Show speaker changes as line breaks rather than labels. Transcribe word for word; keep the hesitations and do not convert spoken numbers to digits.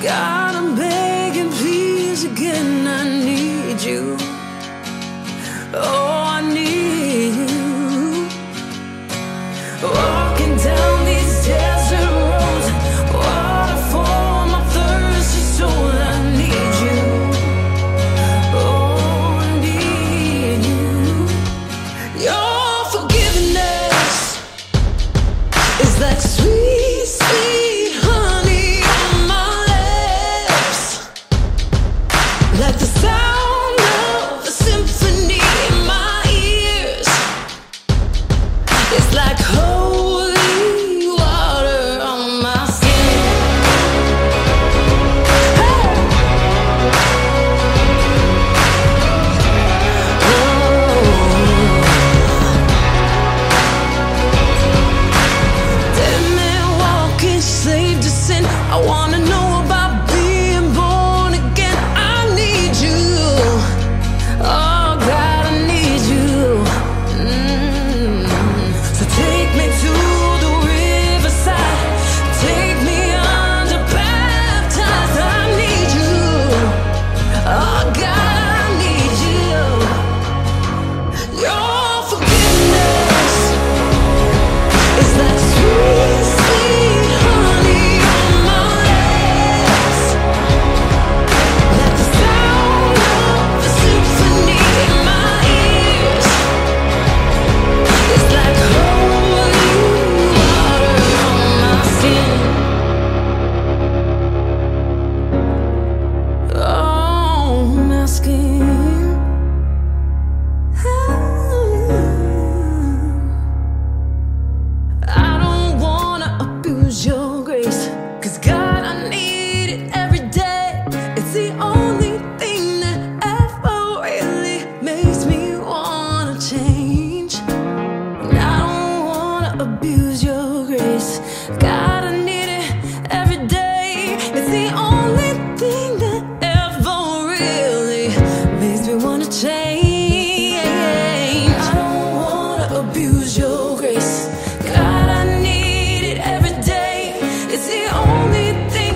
God, I'm begging, please again, I need you. Oh, I need you. Walking down these desert roads, water for my thirsty soul. I need you. Oh, I need you. Your forgiveness is like sweet, sweet honey on my lips, like the sound of a symphony in my ears. It's like holy water on my skin. Hey! Oh. Dead man walking, slave to sin. I wanna know about being born again. I need you. Oh God, I need you. Mm. So take me to the riverside, take me under baptized. I need you. Oh God, I need you. Your forgiveness is like sweet, sweet honey on my lips, like the sound of a symphony in my ears. It's like holy water on my skin. Oh, my skin. I don't wanna abuse your grace, 'cause God, I need it every day. It's the only thing that ever really makes me wanna change. And I don't wanna abuse your grace. God, I need it every day. It's the only thing that ever really makes me wanna change. I don't wanna abuse your grace. God, I need it every day. It's the only thing